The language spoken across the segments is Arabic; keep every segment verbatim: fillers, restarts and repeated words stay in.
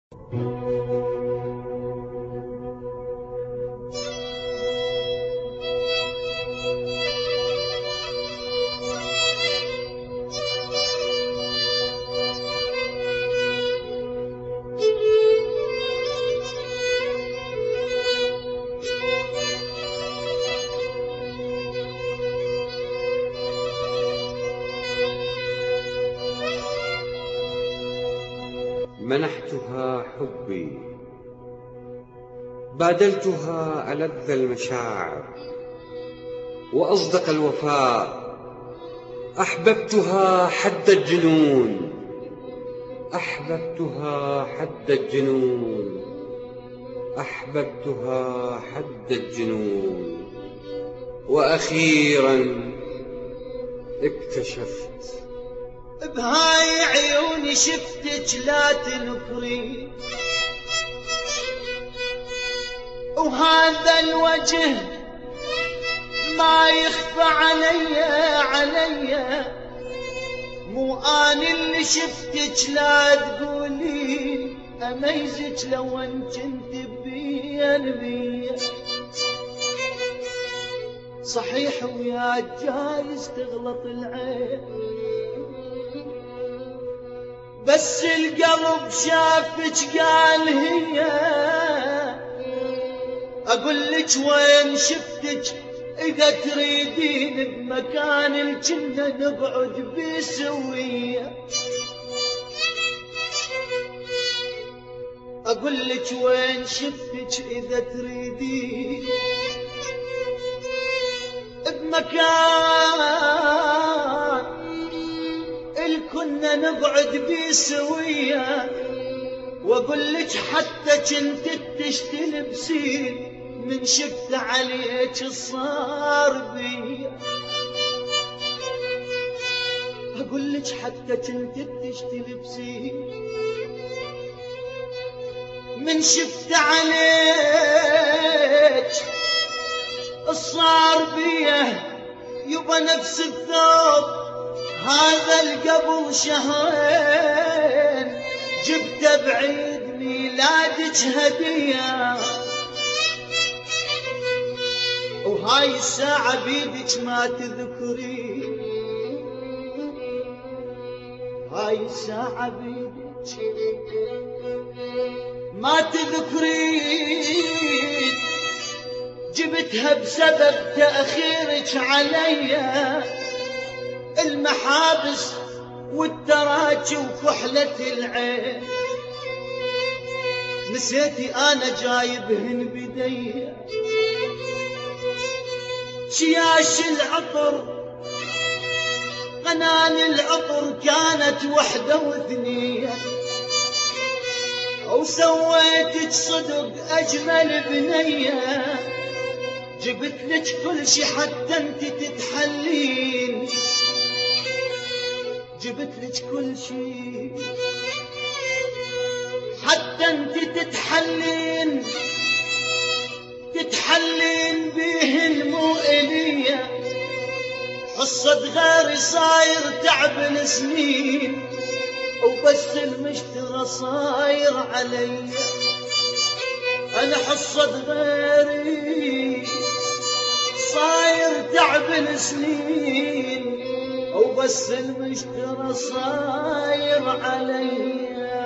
منحتها حبي، بادلتها ألذ المشاعر وأصدق الوفاء، أحببتها حد الجنون، أحببتها حد الجنون، أحببتها حد الجنون. وأخيرا اكتشفت بهاي عيوني شفتك لا تنكري، وهذا الوجه ما يخفى علي علي، مو أنا اللي شفتك لا تقولي، أميزك لو انت كنت بيا بيا. صحيح ويا جايز تغلط العين، بس القلب شافك قال هي. اقول لك وين شفتك اذا تريدين بمكان الجنة نقعد بيه سوية. اقول لك وين شفتك اذا تريدين بمكان الكنا نقعد بيه سوية. واقول لك حتى كنت تشتلبسين من شفت عليك الصار بي. اقول لك حتى كنت تشتلبسين من شفت عليك الصار بيه. يبا نفس الثوب هذا القبل شهرين جبته بعيد ميلادك هدية، وهاي الساعة بيدك ما تذكري، هاي الساعة بيدك ما تذكرين. جبتها بسبب تأخيرك عليا، المحابس والتراجي وكحلة العين. نسيتي انا جايبهن بدي شياش العطر، قنان العطر كانت وحدة واثنية. وسويتك صدق اجمل بنية، جبت لك كل شي حتى انت تتحلين، جبت لك كل شي حتى انت تتحلين، تتحلين بيه المؤلية. حصة غيري صاير تعب سنين، وبس المشترى صاير علي. انا حصة غيري صاير تعب سنين، وبس المشترى صاير علي.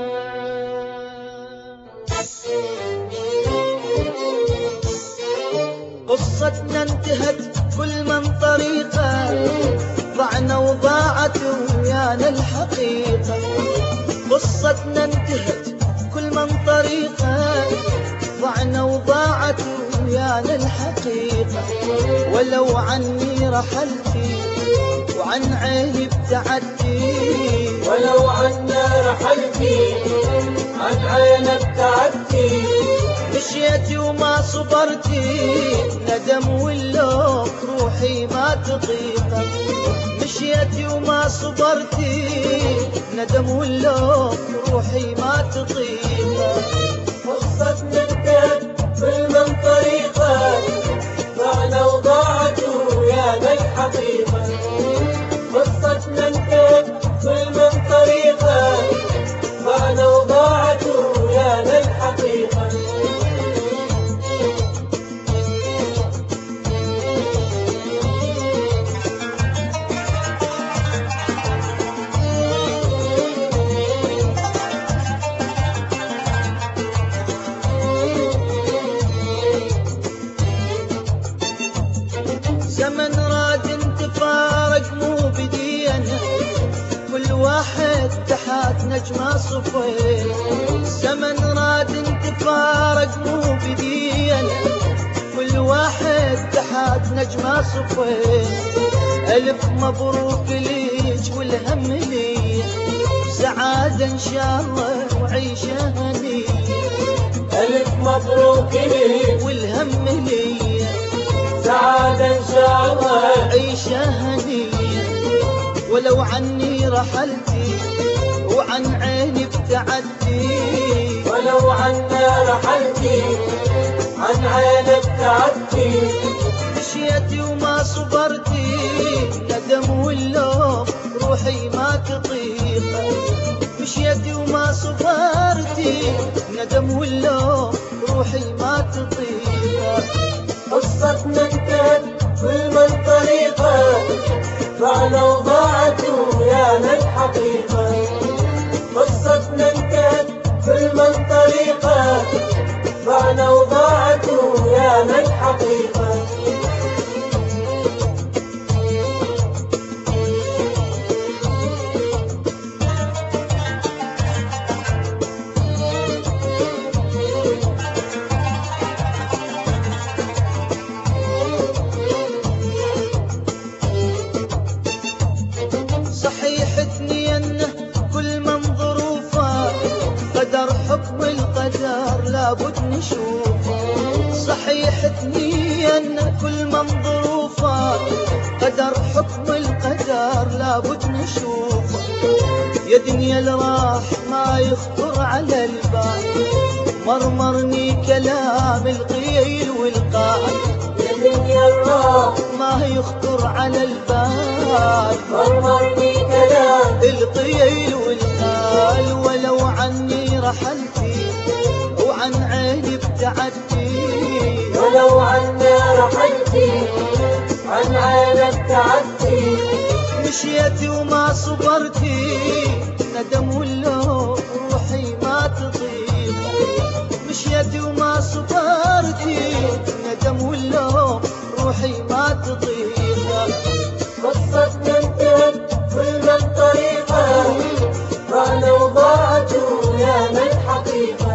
قصتنا انتهت كل من طريقة، ضعنا وضاعت ويانا الحقيقة. قصتنا انتهت كل من طريقة، ضعنا وضاعت ويانا الحقيقة. ولو عني رحلتي وعن عيني ابتعدتي، ولو عنا رحلتي عن عيني ابتعدتي. مشيتي وما صبرتي ندم واللوم روحي ما تطيقه. مشيتي وما صبرتي ندم واللوم روحي ما تطيقه. قصتنا انتهت كل من طريقة، ضعنا وضاعت ويانا الحقيقة. قصتنا انتهت كل من طريقة، ضعنا وضاعت ويانا نجمة صفين، زمن راد انتفارق مو بدينا، كل واحد تحت نجمة صفين. ألف مبروك ليج والهم لي، سعادة إن شاء الله وعيشة هنية. ألف مبروك ليج والهم لي، سعادة إن شاء الله عيشة هنية. ولو عني رحلتي وعن عيني ابتعدتي، ولو عنا رحلتي عن عيني ابتعدتي، مشيتي وما صبرتي ندم واللوم روحي ما تطيق. مشيتي وما صبرتي ندم واللوم روحي ما تطيق. قصتنا انتهت كل من طريقة، ضعنا وضاعت ويانا الحقيقة. قصتنا انتهت كل من طريقة، ضعنا وضاعت ويانا الحقيقة. صحيح اثنين كل من ظروفه، قدر حكم القدر لابد نشوفه. صحيح اثنين كل من ظروفه، قدر حكم القدر لابد نشوفه. يا دنيا الراح ما يخطر على البال، مرمرني كلام القيل والقال. يا دنيا الراح ما يخطر على البال، مرمرني كلام القيل والقال. ولو عني رحلتي وعن عيني ابتعدتي، ولو عنا رحلتي عن عيني ابتعدتي، مشيتي وما صبرتي ندم واللوم روحي ما تطيق. مشيتي وما صبرتي ندم واللوم روحي ما تطيق. قصتنا انتهت كل من طريقة، ضعنا وضاعت ويانا الحقيقة.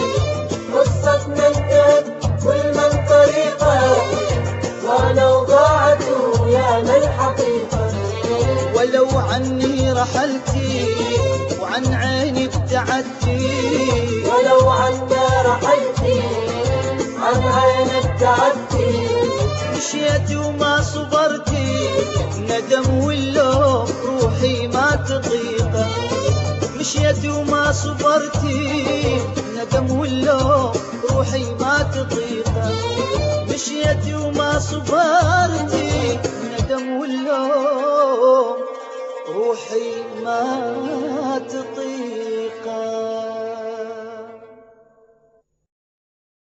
قصتنا انتهت كل من طريقة، ضعنا وضاعت ويانا الحقيقة. ولو عني رحلتي وعن عيني ابتعدتي، ولو عنا رحلتي عن عيني ابتعدتي، مشيتي وما صبرتي ندم واللوم روحي ما تطيق. مشيتي وما صبرتي ندم واللوم روحي ما تطيق. مشيتي وما صبرتي ندم واللوم روحي ما تطيق.